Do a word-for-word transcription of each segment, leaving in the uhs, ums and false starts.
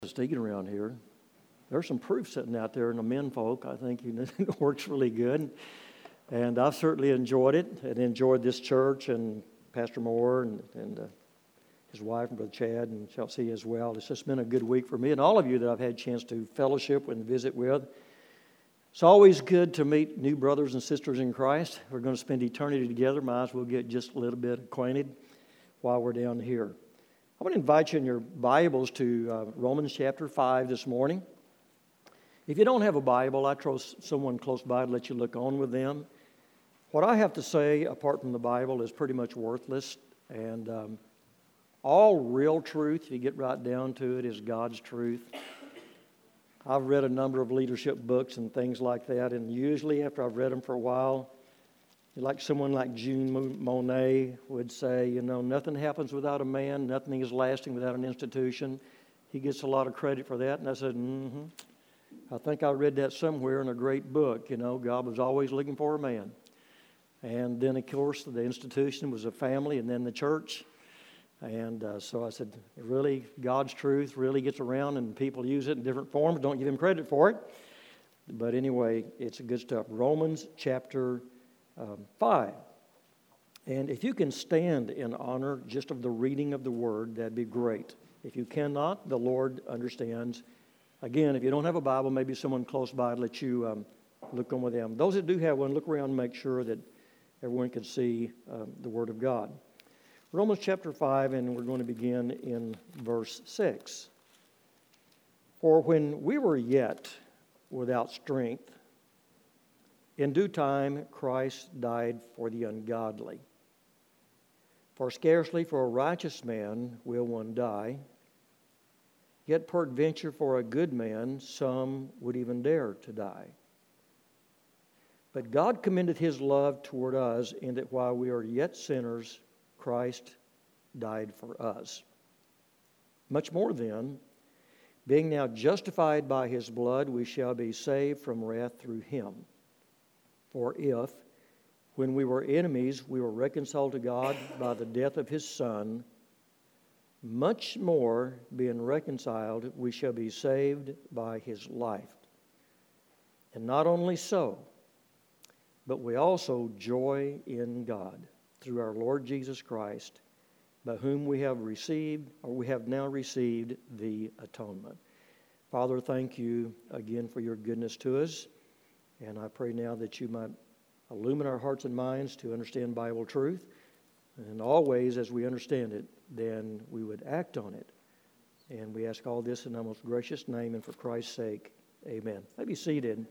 Sneaking around here. There's some proof sitting out there in the men folk. I think it works really good. And I've certainly enjoyed it and enjoyed this church and Pastor Moore and, and uh, his wife and Brother Chad and Chelsea as well. It's just been a good week for me and all of you that I've had a chance to fellowship and visit with. It's always good to meet new brothers and sisters in Christ. We're going to spend eternity together. Might as well get just a little bit acquainted while we're down here. I want to invite you in your Bibles to uh, Romans chapter five this morning. If you don't have a Bible, I trust someone close by to let you look on with them. What I have to say, apart from the Bible, is pretty much worthless. And um, all real truth, if you get right down to it, is God's truth. I've read a number of leadership books and things like that, and usually after I've read them for a while, like someone like Jean Monnet would say, you know, nothing happens without a man, nothing is lasting without an institution. He gets a lot of credit for that. And I said, mm-hmm. I think I read that somewhere in a great book. You know, God was always looking for a man. And then, of course, the institution was a family and then the church. And uh, so I said, really, God's truth really gets around and people use it in different forms. Don't give him credit for it. But anyway, it's good stuff. Romans chapter Um, five. And if you can stand in honor just of the reading of the Word, that'd be great. If you cannot, the Lord understands. Again, if you don't have a Bible, maybe someone close by to let you um, look on with them. Those that do have one, look around and make sure that everyone can see um, the Word of God. Romans chapter five, and we're going to begin in verse six. For when we were yet without strength, in due time, Christ died for the ungodly. For scarcely for a righteous man will one die, yet peradventure for a good man some would even dare to die. But God commendeth his love toward us in that while we are yet sinners, Christ died for us. Much more then, being now justified by his blood, we shall be saved from wrath through him. For if, when we were enemies, we were reconciled to God by the death of his Son, much more, being reconciled, we shall be saved by his life. And not only so, but we also joy in God through our Lord Jesus Christ, by whom we have received, or we have now received, the atonement. Father, thank you again for your goodness to us. And I pray now that you might illumine our hearts and minds to understand Bible truth. And always, as we understand it, then we would act on it. And we ask all this in our most gracious name and for Christ's sake. Amen. Let me be seated.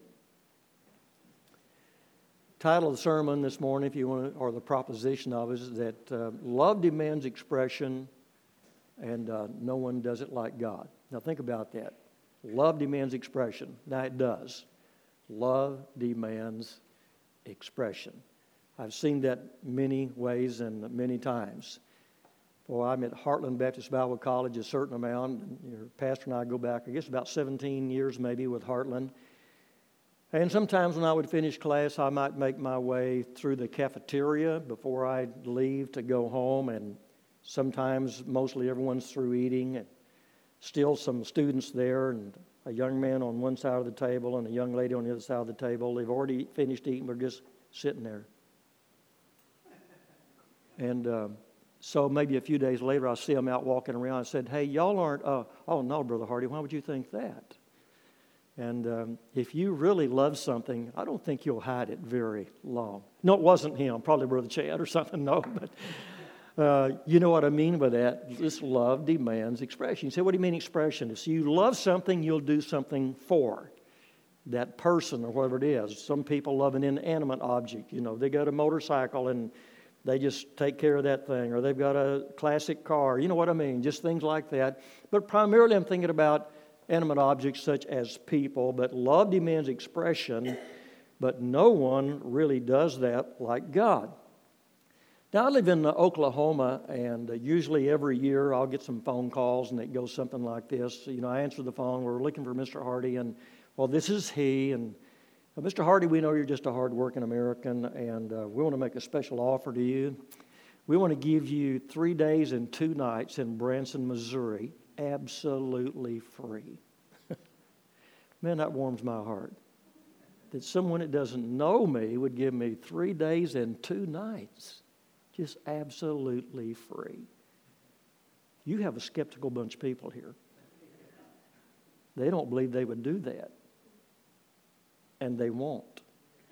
Title of the sermon this morning, if you want, or the proposition of it, is that uh, love demands expression and uh, no one does it like God. Now think about that. Love demands expression. Now it does. Love demands expression. I've seen that many ways and many times. Well, I'm at Heartland Baptist Bible College a certain amount. Your pastor and I go back, I guess, about seventeen years maybe with Heartland. And sometimes when I would finish class, I might make my way through the cafeteria before I'd leave to go home. And sometimes, mostly everyone's through eating. And still some students there, and a young man on one side of the table and a young lady on the other side of the table. They've already finished eating, but just sitting there. And uh, so maybe a few days later, I see them out walking around. I said, hey, y'all aren't, uh, oh, no, Brother Hardy, why would you think that? And um, if you really love something, I don't think you'll hide it very long. No, it wasn't him, probably Brother Chad or something, no, but... Uh, you know what I mean by that? This love demands expression. You say, what do you mean expression? If you love something, you'll do something for that person or whatever it is. Some people love an inanimate object. You know, they got a motorcycle and they just take care of that thing. Or they've got a classic car. You know what I mean? Just things like that. But primarily I'm thinking about animate objects such as people. But love demands expression. But no one really does that like God. Now, I live in uh, Oklahoma, and uh, usually every year I'll get some phone calls, and it goes something like this. You know, I answer the phone, we're looking for Mister Hardy, and, well, this is he. And, well, Mister Hardy, we know you're just a hard-working American, and uh, we want to make a special offer to you. We want to give you three days and two nights in Branson, Missouri, absolutely free. Man, that warms my heart. That someone that doesn't know me would give me three days and two nights. Just absolutely free. You have a skeptical bunch of people here. They don't believe they would do that. And they won't.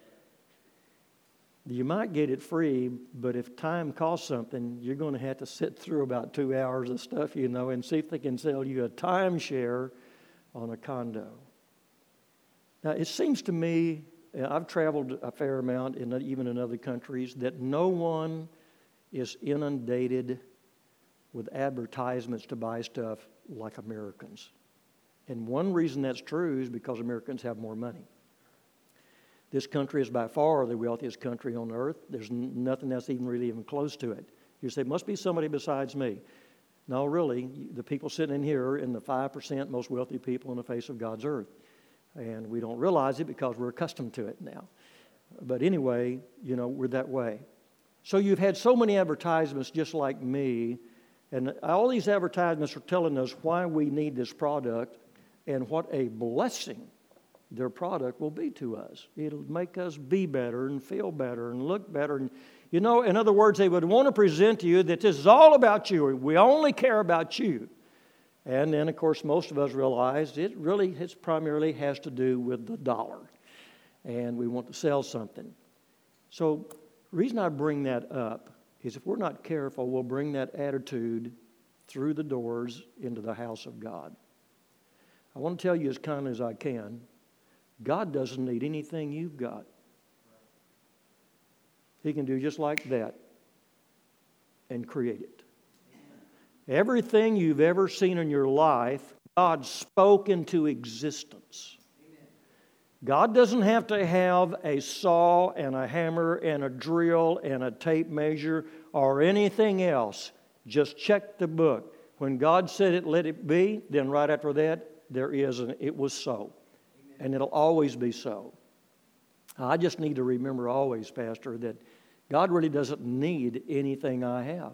You might get it free, but if time costs something, you're going to have to sit through about two hours of stuff, you know, and see if they can sell you a timeshare on a condo. Now, it seems to me, I've traveled a fair amount, in, even in other countries, that no one is inundated with advertisements to buy stuff like Americans. And one reason that's true is because Americans have more money. This country is by far the wealthiest country on earth. There's n- nothing that's even really even close to it. You say, must be somebody besides me. No, really, the people sitting in here are in the five percent most wealthy people on the face of God's earth. And we don't realize it because we're accustomed to it now. But anyway, you know, we're that way. So you've had so many advertisements just like me, and all these advertisements are telling us why we need this product and what a blessing their product will be to us. It'll make us be better and feel better and look better. And, you know, in other words, they would want to present to you that this is all about you. We only care about you. And then, of course, most of us realize it really it's primarily has to do with the dollar. And we want to sell something. So the reason I bring that up is if we're not careful, we'll bring that attitude through the doors into the house of God. I want to tell you as kindly as I can, God doesn't need anything you've got. He can do just like that and create it. Everything you've ever seen in your life, God spoke into existence. God doesn't have to have a saw and a hammer and a drill and a tape measure or anything else. Just check the book. When God said it, let it be, then right after that, there is an it was so. And it'll always be so. I just need to remember always, Pastor, that God really doesn't need anything I have,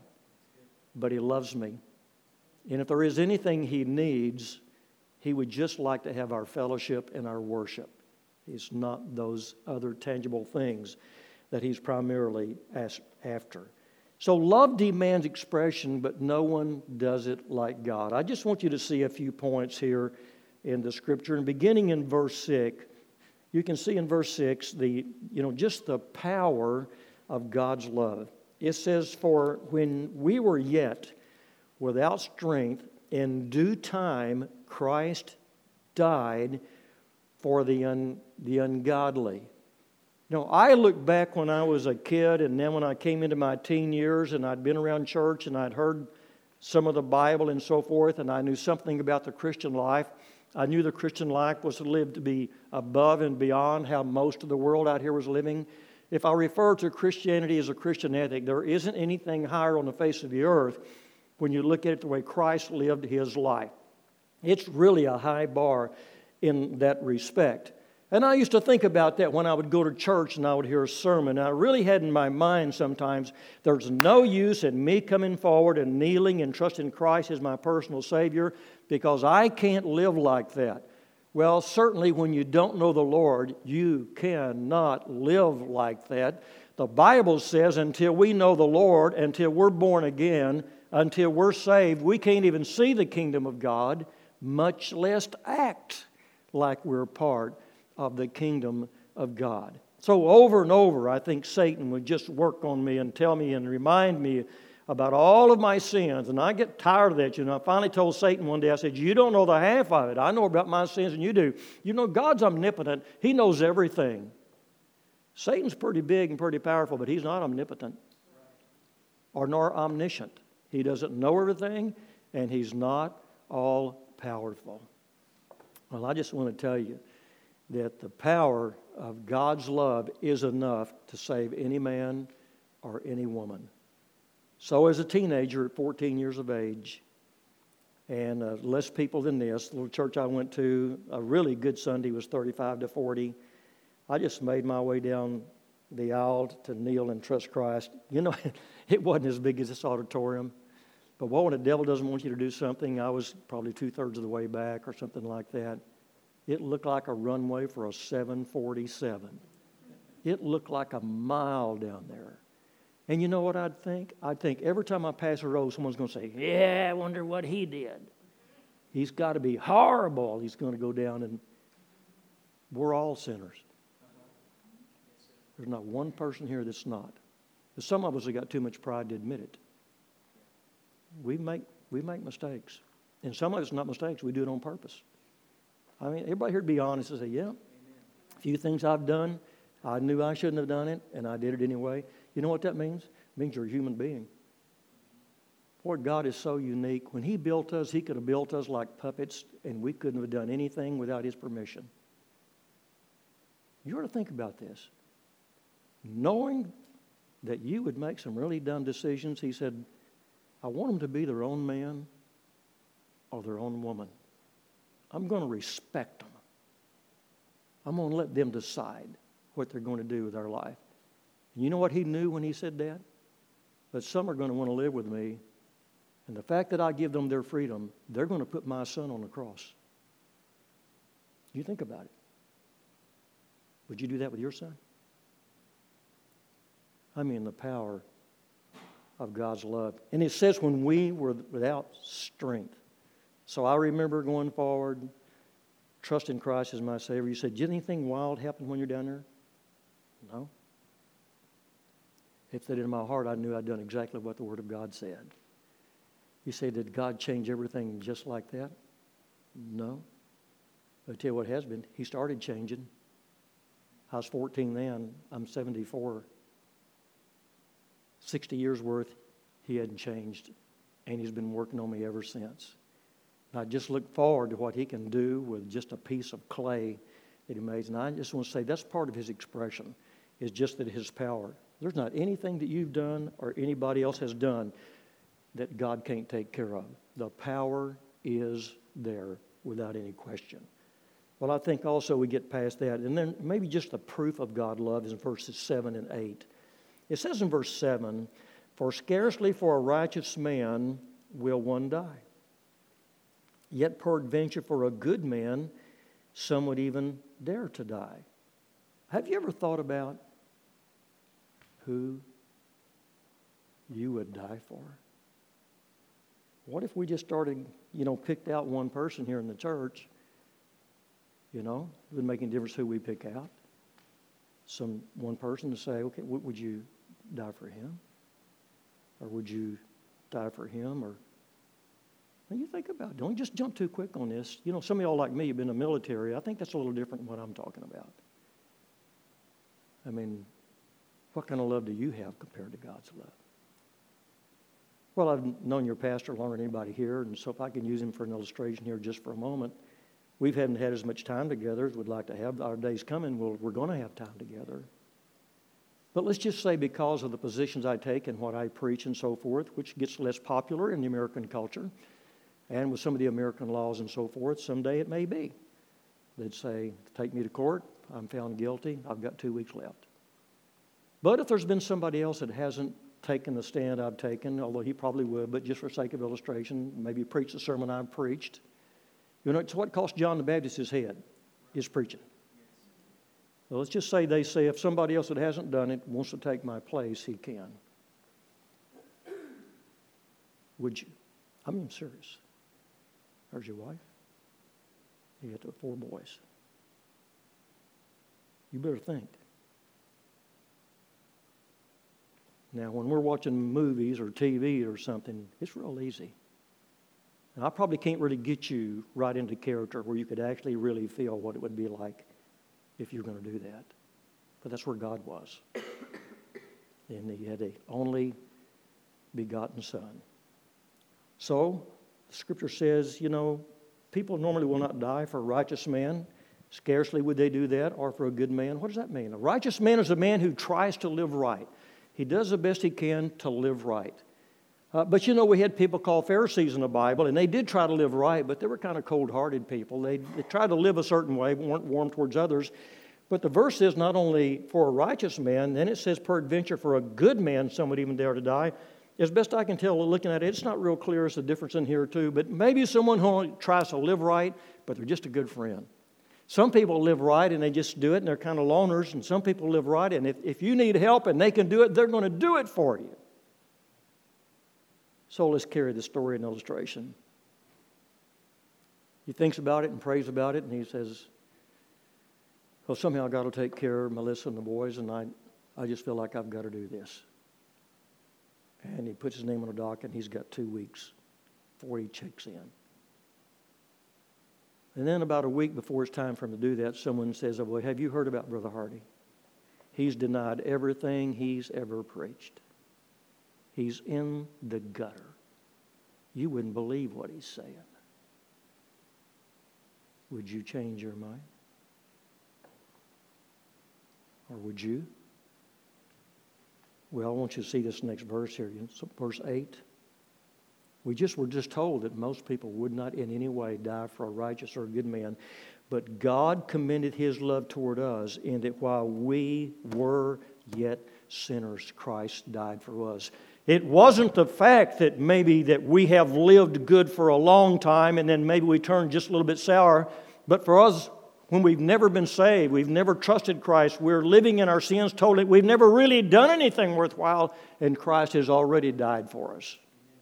but He loves me. And if there is anything He needs, He would just like to have our fellowship and our worship. It's not those other tangible things that He's primarily after. So love demands expression, but no one does it like God. I just want you to see a few points here in the Scripture. And beginning in verse six, you can see in verse six the, you know, just the power of God's love. It says, "For when we were yet without strength, in due time Christ died for the un, the ungodly." You know, I look back when I was a kid, and then when I came into my teen years, and I'd been around church, and I'd heard some of the Bible and so forth, and I knew something about the Christian life. I knew the Christian life was to live to be above and beyond how most of the world out here was living. If I refer to Christianity as a Christian ethic, there isn't anything higher on the face of the earth when you look at it the way Christ lived His life. It's really a high bar in that respect. And I used to think about that when I would go to church and I would hear a sermon. I really had in my mind sometimes, there's no use in me coming forward and kneeling and trusting Christ as my personal Savior because I can't live like that. Well, certainly when you don't know the Lord, you cannot live like that. The Bible says until we know the Lord, until we're born again, until we're saved, we can't even see the kingdom of God, much less act like we're part of the kingdom of God. So over and over, I think Satan would just work on me and tell me and remind me about all of my sins. And I get tired of that. You know, I finally told Satan one day, I said, "You don't know the half of it. I know about my sins and you do. You know, God's omnipotent. He knows everything." Satan's pretty big and pretty powerful, but he's not omnipotent or nor omniscient. He doesn't know everything, and he's not all-powerful. Well, I just want to tell you that the power of God's love is enough to save any man or any woman. So as a teenager at fourteen years of age, and uh, less people than this, the little church I went to, a really good Sunday was thirty-five to forty. I just made my way down the aisle to kneel and trust Christ. You know, it wasn't as big as this auditorium. But what when the devil doesn't want you to do something? I was probably two-thirds of the way back or something like that. It looked like a runway for a seven forty-seven. It looked like a mile down there. And you know what I'd think? I'd think every time I pass a road, someone's going to say, yeah, I wonder what he did. He's got to be horrible. He's going to go down, and we're all sinners. There's not one person here that's not. But some of us have got too much pride to admit it. We make we make mistakes. And some of us not mistakes. We do it on purpose. I mean, everybody here to be honest and say, yeah, a few things I've done, I knew I shouldn't have done it, and I did it anyway. You know what that means? It means you're a human being. Boy, God is so unique. When He built us, He could have built us like puppets, and we couldn't have done anything without His permission. You ought to think about this. Knowing that you would make some really dumb decisions, He said, I want them to be their own man or their own woman. I'm going to respect them. I'm going to let them decide what they're going to do with their life. And you know what He knew when He said that? That some are going to want to live with me. And the fact that I give them their freedom, they're going to put my son on the cross. You think about it. Would you do that with your son? I mean, the power of God's love. And it says when we were without strength. So I remember going forward, trusting Christ as my Savior. You said, did anything wild happen when you're down there? No. If that in my heart, I knew I'd done exactly what the Word of God said. You say, did God change everything just like that? No. But I'll tell you what has been. He started changing. I was fourteen then. I'm seventy-four. sixty years worth, He hadn't changed. And He's been working on me ever since. And I just look forward to what He can do with just a piece of clay that He made. And I just want to say that's part of His expression, is just that His power. There's not anything that you've done or anybody else has done that God can't take care of. The power is there without any question. Well, I think also we get past that. And then maybe just the proof of God's love is in verses seven and eight. It says in verse seven, for scarcely for a righteous man will one die. Yet peradventure for a good man, some would even dare to die. Have you ever thought about who you would die for? What if we just started, you know, picked out one person here in the church? You know, it would make any difference who we pick out. Some one person to say, okay, w- would you die for him? Or would you die for him? Or when you think about it, don't just jump too quick on this. You know, some of y'all like me have been in the military. I think that's a little different than what I'm talking about. I mean, what kind of love do you have compared to God's love? Well, I've known your pastor longer than anybody here, and so if I can use him for an illustration here just for a moment, we haven't had as much time together as we'd like to have. Our day's coming, we'll, we're going to have time together. But let's just say because of the positions I take and what I preach and so forth, which gets less popular in the American culture, and with some of the American laws and so forth, someday it may be. They'd say, take me to court, I'm found guilty, I've got two weeks left. But if there's been somebody else that hasn't taken the stand I've taken, although he probably would, but just for sake of illustration, maybe preach the sermon I've preached. You know, it's what cost John the Baptist his head, is preaching. Well, let's just say they say if somebody else that hasn't done it wants to take my place, he can. Would you? I mean, I'm serious. There's your wife. You got the four boys. You better think. Now, when we're watching movies or T V or something, it's real easy. And I probably can't really get you right into character where you could actually really feel what it would be like if you're going to do that. But that's where God was. And He had the only begotten Son. So, the Scripture says, you know, people normally will not die for a righteous man. Scarcely would they do that, or for a good man. What does that mean? A righteous man is a man who tries to live right. He does the best he can to live right. Uh, but you know, we had people called Pharisees in the Bible, and they did try to live right, but they were kind of cold-hearted people. They, they tried to live a certain way, weren't warm towards others. But the verse says not only for a righteous man, then it says peradventure for a good man, some would even dare to die. as best I can tell looking at it, it's not real clear as the difference in here too, but maybe someone who only tries to live right, but they're just a good friend. Some people live right and they just do it and they're kind of loners, and some people live right and if, if you need help and they can do it, they're going to do it for you. So let's carry the story and illustration. He thinks about it and prays about it, and he says, well, somehow God will take care of Melissa and the boys, and I, I just feel like I've got to do this. And he puts his name on a dock, and he's got two weeks before he checks in. And then about a week before it's time for him to do that, someone says, oh, well, have you heard about Brother Hardy? He's denied everything he's ever preached. He's in the gutter. You wouldn't believe what he's saying. Would you change your mind? Or would you? Well, I want you to see this next verse here, verse eight. We just were just told that most people would not in any way die for a righteous or a good man, but God commended his love toward us in that while we were yet sinners, Christ died for us. It wasn't the fact that maybe that we have lived good for a long time and then maybe we turned just a little bit sour, but for us, when we've never been saved, we've never trusted Christ, we're living in our sins totally, we've never really done anything worthwhile, and Christ has already died for us.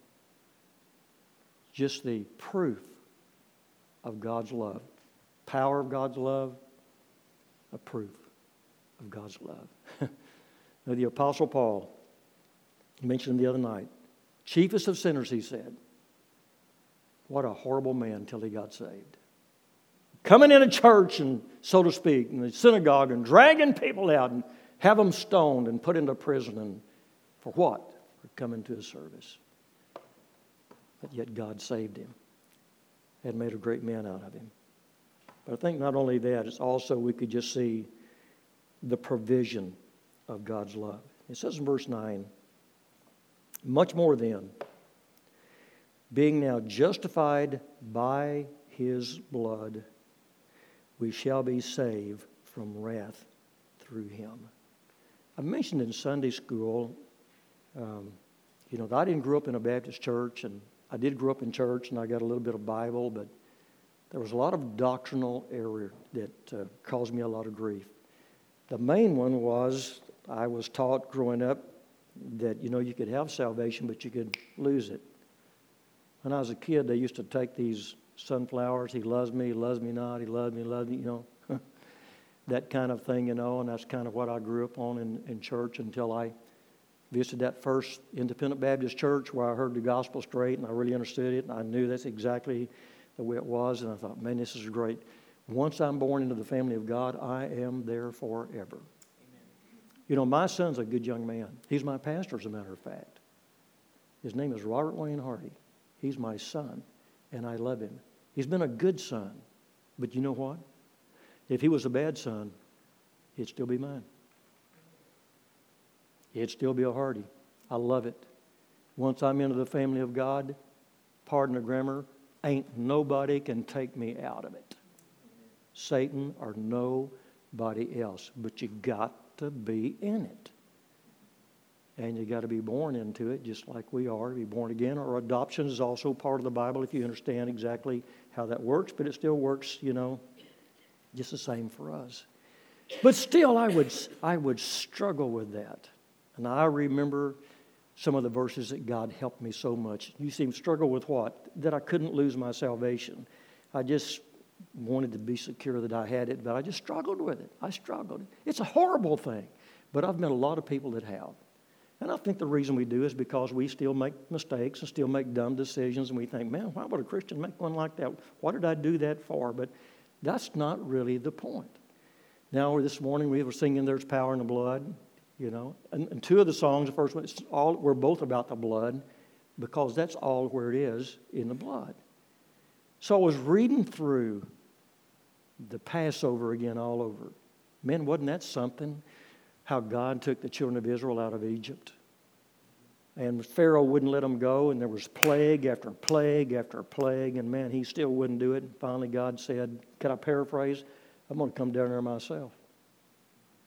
Just the proof of God's love. Power of God's love, a proof of God's love. Now, the Apostle Paul mentioned the other night, chiefest of sinners, he said. What a horrible man until he got saved. Coming in a church, and so to speak, in the synagogue, and dragging people out and have them stoned and put into prison. And for what? For coming to his service. But yet God saved him and made a great man out of him. But I think not only that, it's also we could just see the provision of God's love. It says in verse nine, much more then, being now justified by his blood, we shall be saved from wrath through him. I mentioned in Sunday school, um, you know, I didn't grow up in a Baptist church, and I did grow up in church, and I got a little bit of Bible, but there was a lot of doctrinal error that uh, caused me a lot of grief. The main one was I was taught growing up that, you know, you could have salvation, but you could lose it. When I was a kid, they used to take these sunflowers, he loves me, he loves me not, he loves me, he loves me, you know, that kind of thing, you know, and that's kind of what I grew up on in, in church until I visited that first independent Baptist church where I heard the gospel straight and I really understood it, and I knew that's exactly the way it was, and I thought, man, this is great. Once I'm born into the family of God, I am there forever. Amen. You know, my son's a good young man. He's my pastor, as a matter of fact. His name is Robert Wayne Hardy. He's my son, and I love him. He's been a good son, but you know what? If he was a bad son, it'd still be mine. It'd still be a Hardy. I love it. Once I'm into the family of God, pardon the grammar, ain't nobody can take me out of it. Satan or nobody else. But you got to be in it. And you got to be born into it just like we are, be born again. Or adoption is also part of the Bible if you understand exactly how that works. But it still works, you know, just the same for us. But still, I would I would struggle with that. And I remember some of the verses that God helped me so much. You see, struggle with what? That I couldn't lose my salvation. I just wanted to be secure that I had it, but I just struggled with it. I struggled. It's a horrible thing, but I've met a lot of people that have. And I think the reason we do is because we still make mistakes and still make dumb decisions, and we think, man, why would a Christian make one like that? What did I do that for? But that's not really the point. Now, this morning we were singing There's Power in the Blood, you know, and, and two of the songs, the first one, it's all, we're both about the blood because that's all where it is, in the blood. So I was reading through the Passover again all over. Man, wasn't that something? How God took the children of Israel out of Egypt. And Pharaoh wouldn't let them go, and there was plague after plague after plague, and man, he still wouldn't do it. And finally God said, can I paraphrase? I'm going to come down there myself.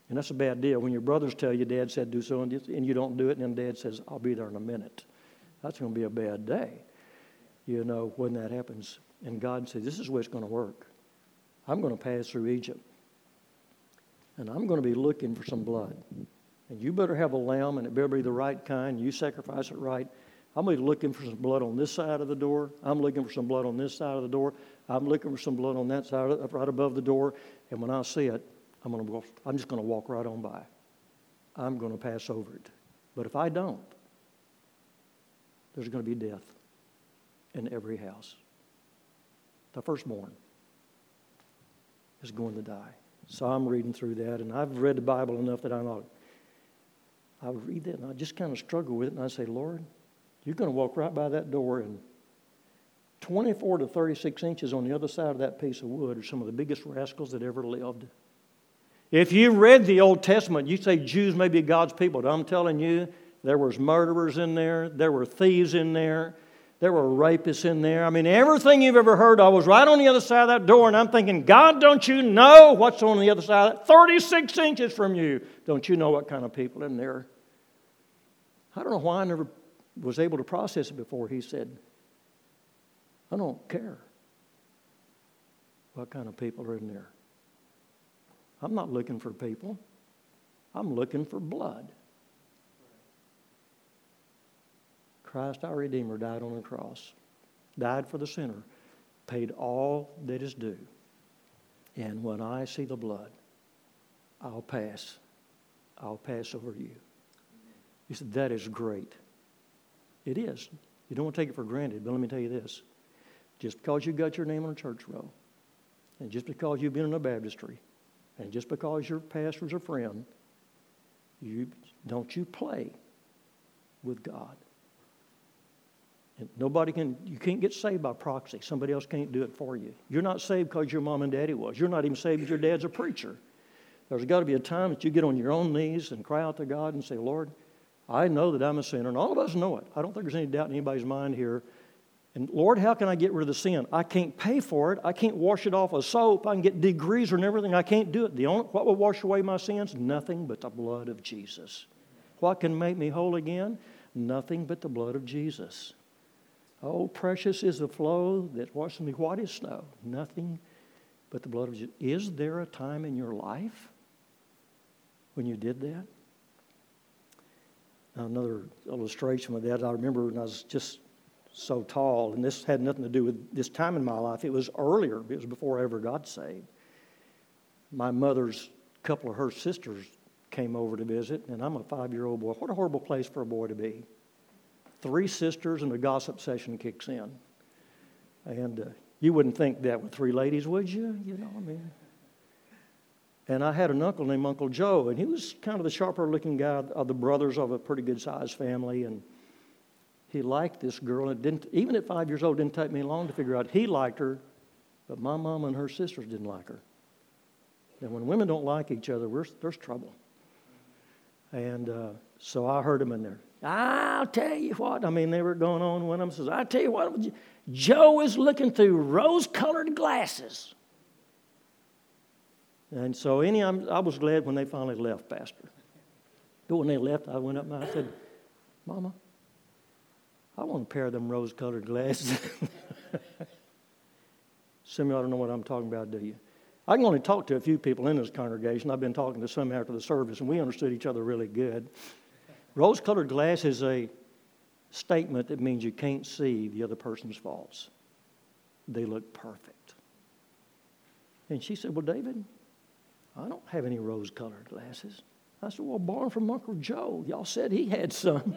And that's a bad deal. When your brothers tell you, Dad said do so, and you don't do it, and then Dad says, I'll be there in a minute. That's going to be a bad day, you know, when that happens. And God said, this is the way it's going to work. I'm going to pass through Egypt, and I'm going to be looking for some blood. And you better have a lamb, and it better be the right kind. You sacrifice it right. I'm going to be looking for some blood on this side of the door. I'm looking for some blood on this side of the door. I'm looking for some blood on that side, of, right above the door. And when I see it, I'm going to walk, I'm just going to walk right on by. I'm going to pass over it. But if I don't, there's going to be death in every house. The firstborn is going to die. So I'm reading through that, and I've read the Bible enough that I know. I would read that, and I just kind of struggle with it, and I say, Lord, you're going to walk right by that door, and twenty-four to thirty-six inches on the other side of that piece of wood are some of the biggest rascals that ever lived. If you read the Old Testament, you say Jews may be God's people, but I'm telling you, there was murderers in there, there were thieves in there, there were rapists in there. I mean, everything you've ever heard of was right on the other side of that door, and I'm thinking, God, don't you know what's on the other side of that? thirty-six inches from you. Don't you know what kind of people in there? I don't know why I never was able to process it before. He said, I don't care what kind of people are in there. I'm not looking for people. I'm looking for blood. Christ our Redeemer died on the cross, died for the sinner, paid all that is due. And when I see the blood, I'll pass. I'll pass over you. He said, that is great. It is. You don't want to take it for granted, but let me tell you this. Just because you got your name on a church roll, and just because you've been in a baptistry, and just because your pastor's a friend, you don't you play with God. And nobody can, you can't get saved by proxy. Somebody else can't do it for you. You're not saved because your mom and daddy was. You're not even saved because your dad's a preacher. There's got to be a time that you get on your own knees and cry out to God and say, Lord, I know that I'm a sinner, and all of us know it. I don't think there's any doubt in anybody's mind here. And Lord, how can I get rid of the sin? I can't pay for it. I can't wash it off with soap. I can get degreaser and everything. I can't do it. The only, what will wash away my sins? Nothing but the blood of Jesus. What can make me whole again? Nothing but the blood of Jesus. Oh, precious is the flow that washes me white as snow. Nothing but the blood of Jesus. Is there a time in your life when you did that? Now, another illustration of that, I remember when I was just so tall, and this had nothing to do with this time in my life. It was earlier. It was before I ever got saved. My mother's couple of her sisters came over to visit, and I'm a five-year-old boy. What a horrible place for a boy to be. Three sisters and the gossip session kicks in. And uh, you wouldn't think that with three ladies, would you? You know, I mean. And I had an uncle named Uncle Joe, and he was kind of the sharper-looking guy of the brothers of a pretty good-sized family, and he liked this girl. And it didn't, even at five years old, it didn't take me long to figure out he liked her, but my mom and her sisters didn't like her. And when women don't like each other, we're, there's trouble. And uh, so I heard them in there. I'll tell you what. I mean, they were going on. One of them says, I'll tell you what, Joe is looking through rose-colored glasses. And so any, I was glad when they finally left, Pastor. But when they left, I went up and I said, Mama, I want a pair of them rose-colored glasses. Some of y'all don't know what I'm talking about, do you? I can only talk to a few people in this congregation. I've been talking to some after the service, and we understood each other really good. Rose-colored glass is a statement that means you can't see the other person's faults. They look perfect. And she said, well, David, I don't have any rose-colored glasses. I said, well, born from Uncle Joe. Y'all said he had some.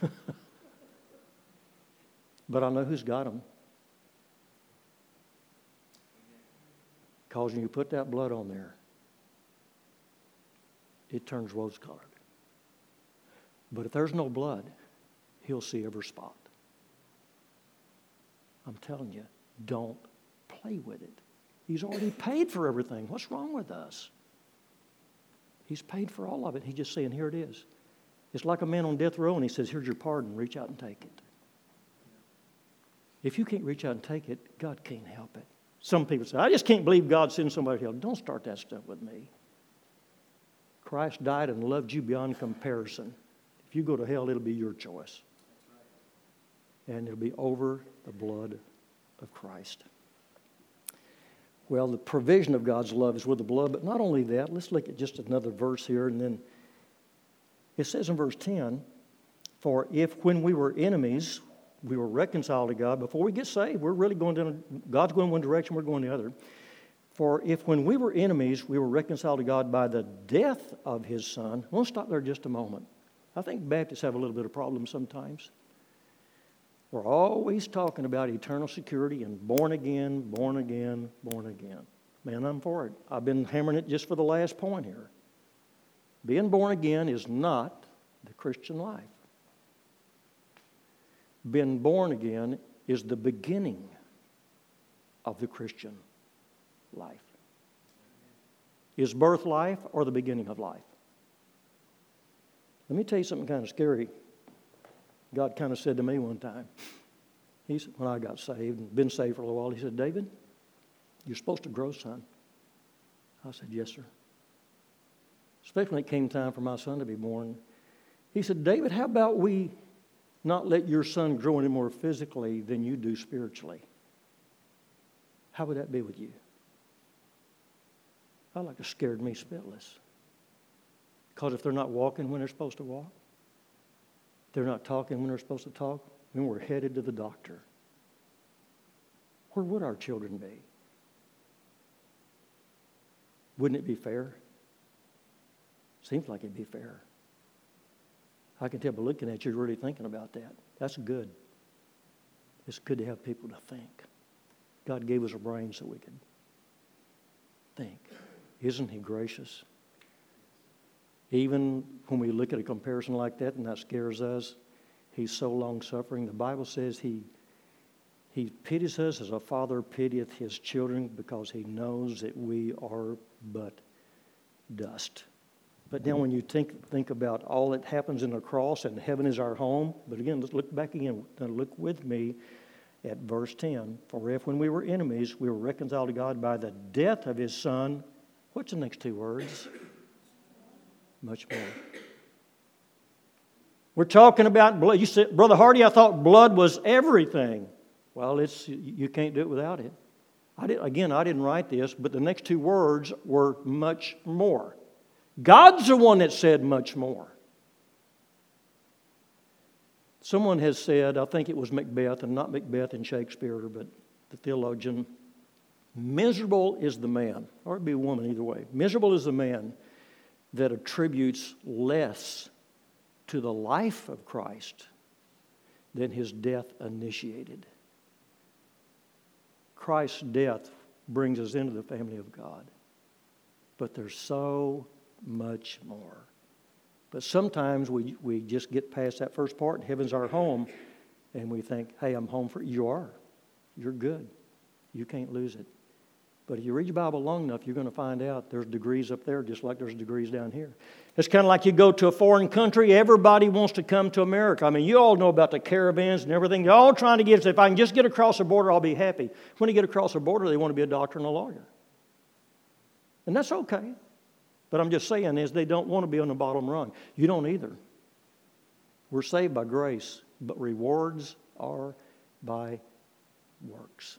But I know who's got them. Because when you put that blood on there, it turns rose-colored. But if there's no blood, he'll see every spot. I'm telling you, don't play with it. He's already paid for everything. What's wrong with us? He's paid for all of it. He's just saying, here it is. It's like a man on death row, and he says, here's your pardon. Reach out and take it. If you can't reach out and take it, God can't help it. Some people say, I just can't believe God sends somebody to hell. Don't start that stuff with me. Christ died and loved you beyond comparison. If you go to hell, it'll be your choice. And it'll be over the blood of Christ. Well, the provision of God's love is with the blood, but not only that, let's look at just another verse here, and then it says in verse ten, for if when we were enemies, we were reconciled to God, before we get saved, we're really going down, God's going one direction, we're going the other. For if when we were enemies, we were reconciled to God by the death of His Son. I want to stop there just a moment. I think Baptists have a little bit of problem sometimes. We're always talking about eternal security and born again, born again, born again. Man, I'm for it. I've been hammering it just for the last point here. Being born again is not the Christian life. Being born again is the beginning of the Christian life. Is birth life or the beginning of life? Let me tell you something kind of scary. God kind of said to me one time, he said, when I got saved and been saved for a little while, he said, David, you're supposed to grow, son. I said, yes, sir. Especially when it came time for my son to be born. He said, David, how about we not let your son grow any more physically than you do spiritually? How would that be with you? I like it scared me spitless. Because if they're not walking when they're supposed to walk, they're not talking when they're supposed to talk, then we're headed to the doctor. Where would our children be? Wouldn't it be fair? Seems like it'd be fair. I can tell by looking at you, you're really thinking about that. That's good. It's good to have people to think. God gave us a brain so we could think. Isn't He gracious? Even when we look at a comparison like that and that scares us, He's so long-suffering. The Bible says He He pities us as a father pitieth his children because He knows that we are but dust. But now when you think think about all that happens in the cross and heaven is our home, but again, let's look back again. Look with me at verse ten. For if when we were enemies, we were reconciled to God by the death of His Son. What's the next two words? Much more. We're talking about blood. You said, Brother Hardy, I thought blood was everything. Well, it's you can't do it without it. I did, again, I didn't write this, but the next two words were much more. God's the one that said much more. Someone has said, I think it was Macbeth, and not Macbeth in Shakespeare, but the theologian, miserable is the man, or it'd be a woman either way. Miserable is the man that attributes less to the life of Christ than His death initiated. Christ's death brings us into the family of God. But there's so much more. But sometimes we, we just get past that first part, and heaven's our home, and we think, hey, I'm home for you. You are. You're good. You can't lose it. But if you read your Bible long enough, you're going to find out there's degrees up there just like there's degrees down here. It's kind of like you go to a foreign country. Everybody wants to come to America. I mean, you all know about the caravans and everything. They're all trying to get, if I can just get across the border, I'll be happy. When they get across the border, they want to be a doctor and a lawyer. And that's okay. But I'm just saying is they don't want to be on the bottom rung. You don't either. We're saved by grace, but rewards are by works.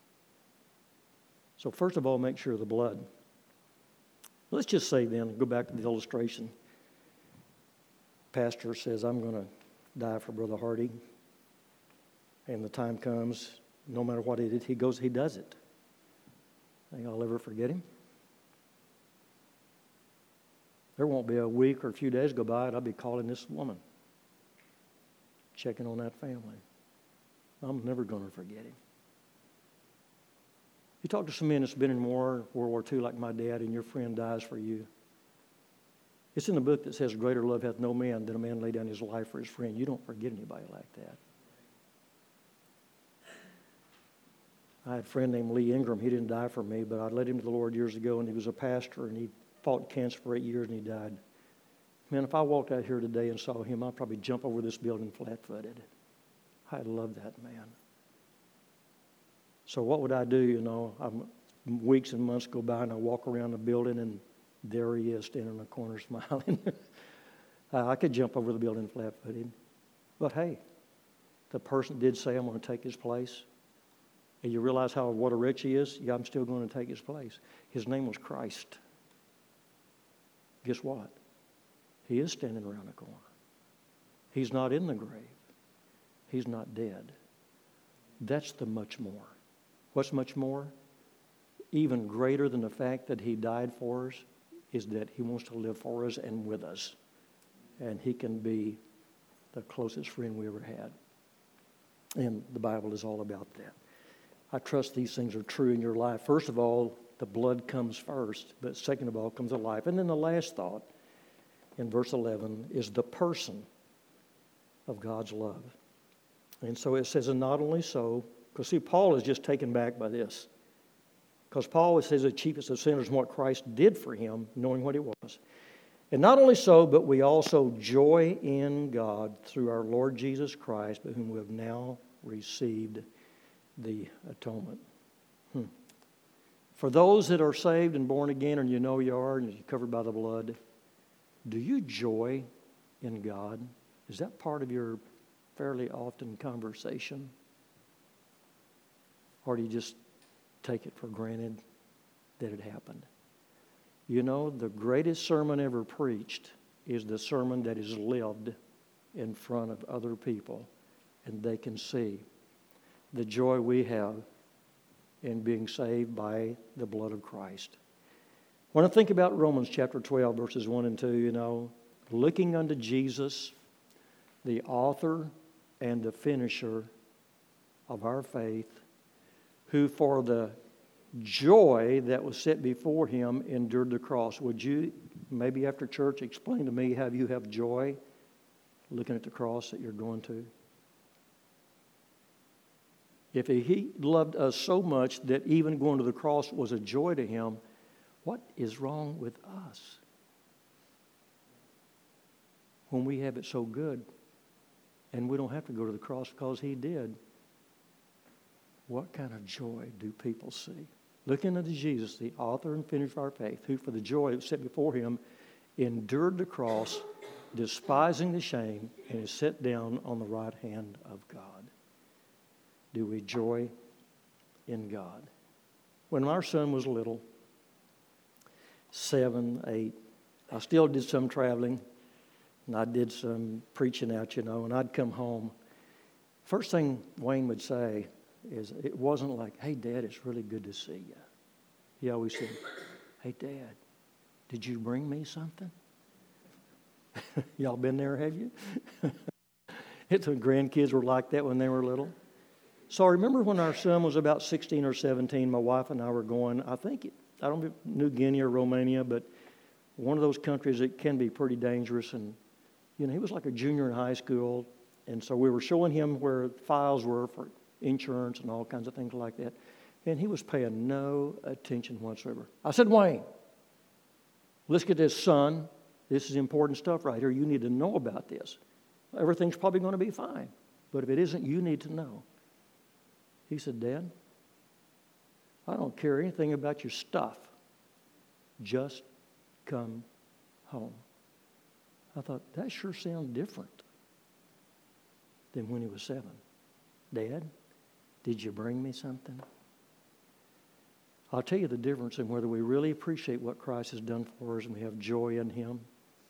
So first of all, make sure of the blood. Let's just say then, go back to the illustration. Pastor says, I'm going to die for Brother Hardy. And the time comes, no matter what he did, he goes, he does it. Think I'll ever forget him? There won't be a week or a few days go by and I'll be calling this woman, checking on that family. I'm never going to forget him. You talk to some men that's been in war, World War Two, like my dad, and your friend dies for you. It's in the book that says, greater love hath no man than a man lay down his life for his friend. You don't forget anybody like that. I had a friend named Lee Ingram. He didn't die for me, but I led him to the Lord years ago, and he was a pastor, and he fought cancer for eight years, and he died. Man, if I walked out here today and saw him, I'd probably jump over this building flat-footed. I love that man. So what would I do, you know? I'm, weeks and months go by, and I walk around the building, and There he is, standing in the corner smiling. I could jump over the building flat-footed. But hey, the person did say, I'm going to take his place. And you realize how what a rich he is? Yeah, I'm still going to take his place. His name was Christ. Guess what? He is standing around the corner. He's not in the grave. He's not dead. That's the much more. What's much more? Even greater than the fact that he died for us is that he wants to live for us and with us. And he can be the closest friend we ever had. And the Bible is all about that. I trust these things are true in your life. First of all, the blood comes first, but second of all comes the life. And then the last thought in verse eleven is the person of God's love. And so it says, and not only so, because see, Paul is just taken back by this. Because Paul says the chiefest of sinners and what Christ did for him, knowing what it was. And not only so, but we also joy in God through our Lord Jesus Christ, by whom we have now received the atonement. Hmm. For those that are saved and born again, and you know you are, and you're covered by the blood, do you joy in God? Is that part of your fairly often conversation? Or do you just take it for granted that it happened? You know, the greatest sermon ever preached is the sermon that is lived in front of other people, and they can see the joy we have in being saved by the blood of Christ. When I think about Romans chapter twelve, verses one and two, you know, looking unto Jesus, the author and the finisher of our faith, who for the joy that was set before him endured the cross. Would you, maybe after church, explain to me how you have joy looking at the cross that you're going to? If he loved us so much that even going to the cross was a joy to him, what is wrong with us? When we have it so good and we don't have to go to the cross because he did, what kind of joy do people see? Looking unto Jesus, the author and finisher of our faith, who for the joy that was set before him endured the cross, despising the shame, and is set down on the right hand of God. Do we joy in God? When our son was little, seven, eight, I still did some traveling, and I did some preaching out, you know, and I'd come home. First thing Wayne would say is, it wasn't like, hey, Dad, it's really good to see you. He always said, hey, Dad, did you bring me something? Y'all been there, have you? The grandkids were like that when they were little. So I remember when our son was about sixteen or seventeen, my wife and I were going, I think, it, I don't know, New Guinea or Romania, but one of those countries that can be pretty dangerous. And, you know, he was like a junior in high school. And so we were showing him where files were for insurance and all kinds of things like that. And he was paying no attention whatsoever. I said, Wayne, let's get this, son. This is important stuff right here. You need to know about this. Everything's probably going to be fine. But if it isn't, you need to know. He said, Dad, I don't care anything about your stuff. Just come home. I thought, that sure sounds different than when he was seven. Dad, did you bring me something? I'll tell you the difference in whether we really appreciate what Christ has done for us and we have joy in him.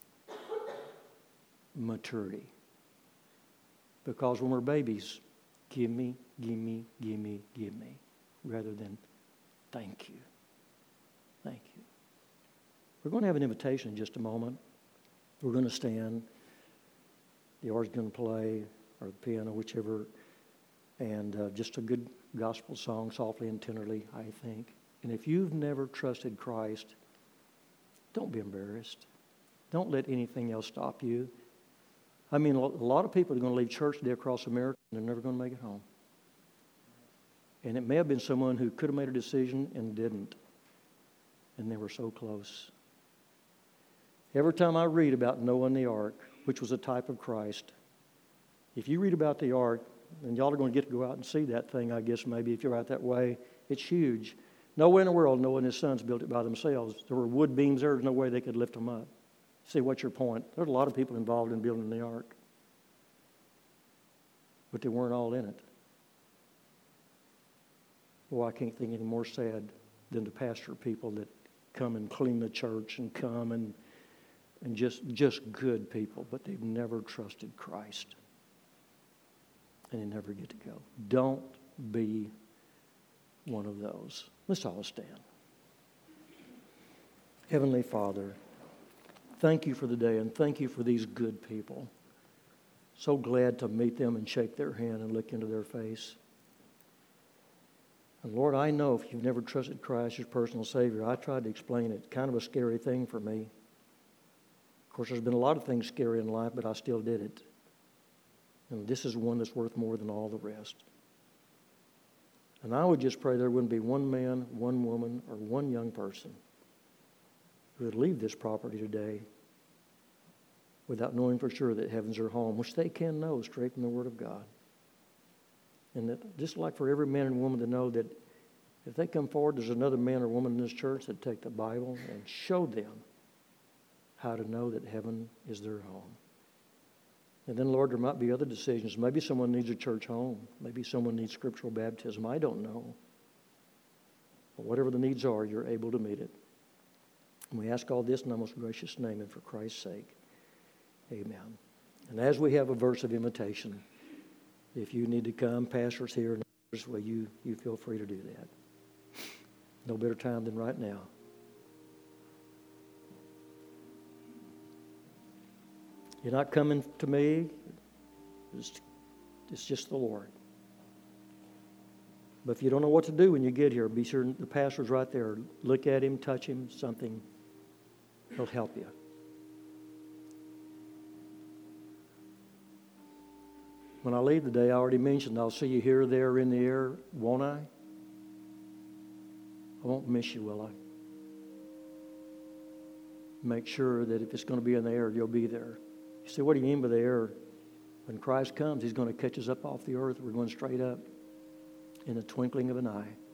Maturity. Because when we're babies, give me, give me, give me, give me, rather than thank you. Thank you. We're going to have an invitation in just a moment. We're going to stand. The organ's going to play, or the piano, whichever, and uh, just a good gospel song, softly and tenderly, I think. And if you've never trusted Christ, don't be embarrassed. Don't let anything else stop you. I mean, a lot of people are going to leave church today across America and they're never going to make it home. And it may have been someone who could have made a decision and didn't. And they were so close. Every time I read about Noah and the ark, which was a type of Christ, if you read about the ark, and y'all are going to get to go out and see that thing, I guess, maybe if you're out that way, it's huge. No way in the world Noah and his sons built it by themselves. There were wood beams there. There's no way they could lift them up. See, what's your point? There's a lot of people involved in building the ark. But they weren't all in it. Boy, I can't think any more sad than to pastor people that come and clean the church and come and and just just good people, but they've never trusted Christ. And they never get to go. Don't be one of those. Let's all stand. Heavenly Father, thank you for the day and thank you for these good people. So glad to meet them and shake their hand and look into their face. And Lord, I know if you've never trusted Christ as your personal Savior, I tried to explain it. Kind of a scary thing for me. Of course, there's been a lot of things scary in life, but I still did it. And this is one that's worth more than all the rest. And I would just pray there wouldn't be one man, one woman, or one young person who would leave this property today without knowing for sure that heaven's their home, which they can know straight from the Word of God. And that just like for every man and woman to know that if they come forward, there's another man or woman in this church that take the Bible and show them how to know that heaven is their home. And then, Lord, there might be other decisions. Maybe someone needs a church home. Maybe someone needs scriptural baptism. I don't know. But whatever the needs are, you're able to meet it. And we ask all this in the most gracious name and for Christ's sake. Amen. And as we have a verse of invitation, if you need to come, pastors here and others, well, you, you feel free to do that. No better time than right now. You're not coming to me. It's, it's just the Lord. But if you don't know what to do when you get here, be sure the pastor's right there. Look at him, touch him, something. He'll help you. When I leave today, I already mentioned I'll see you here, there, in the air, won't I? I won't miss you, will I? Make sure that if it's going to be in the air, you'll be there. You say, what do you mean by the air? When Christ comes, He's going to catch us up off the earth. We're going straight up in the twinkling of an eye.